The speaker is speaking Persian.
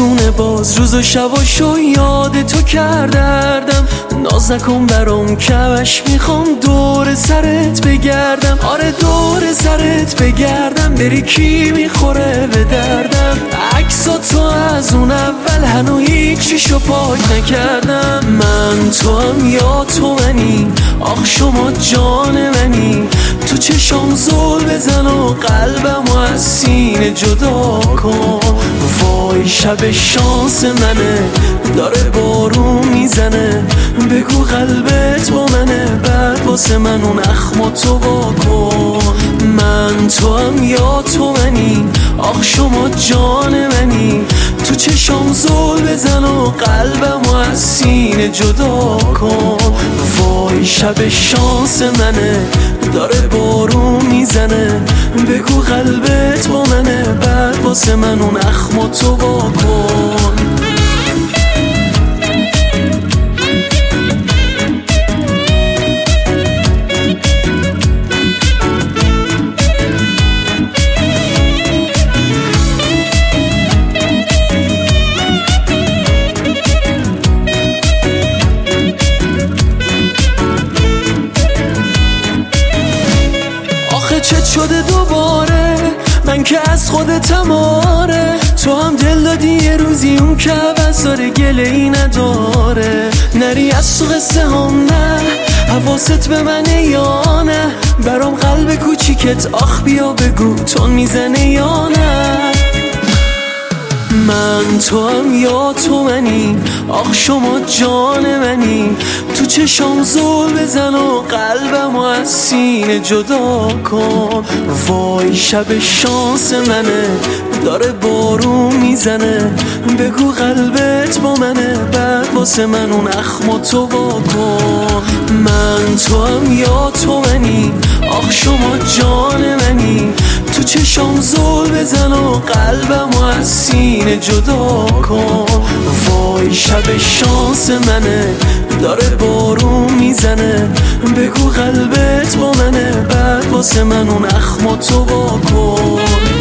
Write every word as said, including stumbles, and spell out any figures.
بارونه باز روز و شباشو یاد تو کردردم. ناز نکن برام کمش میخوام دور سرت بگردم. آره دور سرت بگردم بری کی میخوره به دردم. عکسا تو از اون اول هنو هیچیشو پاک نکردم. من تو هم یا تو منی آخ شما جان منی. تو چشام زل بزن و قلبمو از سینه جدا کن. وای شب شانس منه داره بارون میزنه. بگو قلبت با منه بعد واسه من اون اخمو تو واکن. من تو هم یا تو منی آخ شما جان منی. تو چشام زل بزن و قلبمو از سینه جدا کن. وای شب شانس منه داره بارون میزنه. بگو قلبت با منه بعد واسه من اون اخمو تو واکن. چت شده دوباره من که از خودتم آره. تو هم دل دادی یه روزی اون که عوض داره گله ای نداره. نری از تو قصه هم نه حواست به منه یا نه. برام قلب کوچیکت آخ بیا بگو تون میزنه یا نه. من تو هم یا تو منی آخ شما جان منی. تو چشام زل بزن و قلبمو از سینه جدا کن. وای شب شانس منه داره بارون میزنه. بگو قلبت با منه بعد واسه من اون اخمو تو واکن. من تو هم یا تو منی آخ شما جان منی. تو چشام زل بزن و قلبمو از سینه جدا کن. وای شب شانس منه داره بارون میزنه. بگو قلبت با منه بعد واسه من اون اخمو تو واکن.